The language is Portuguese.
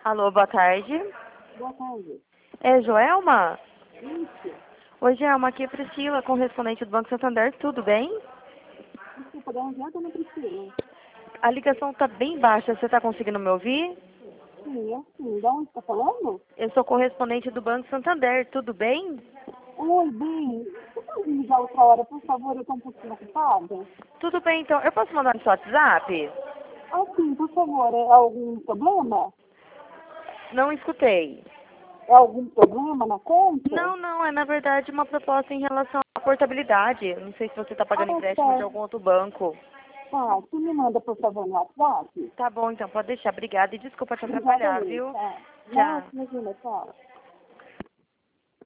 Alô, boa tarde. Boa tarde. É Joelma? Isso. Oi, Joelma, aqui é Priscila, correspondente do Banco Santander, tudo bem? Desculpa, dá um jeito ou não precisa? A ligação tá bem baixa, você tá conseguindo me ouvir? Sim, é sim. Da onde está falando? Eu sou correspondente do Banco Santander, tudo bem? Oi, bem. Você pode me ligar outra hora, por favor? Eu estou um pouquinho ocupada. Tudo bem, então. Eu posso mandar no seu WhatsApp? Ah, sim, por favor. É algum problema? Não escutei. É algum problema na conta? Não, não, é na verdade uma proposta em relação à portabilidade. Não sei se você está pagando Ah, empréstimo de tá. algum outro banco. Tá, você me manda, por favor, no WhatsApp? Tá bom, então, pode deixar. Obrigada e desculpa te Obrigada atrapalhar, aí, viu? tá? Não, Tchau. imagina, tchau.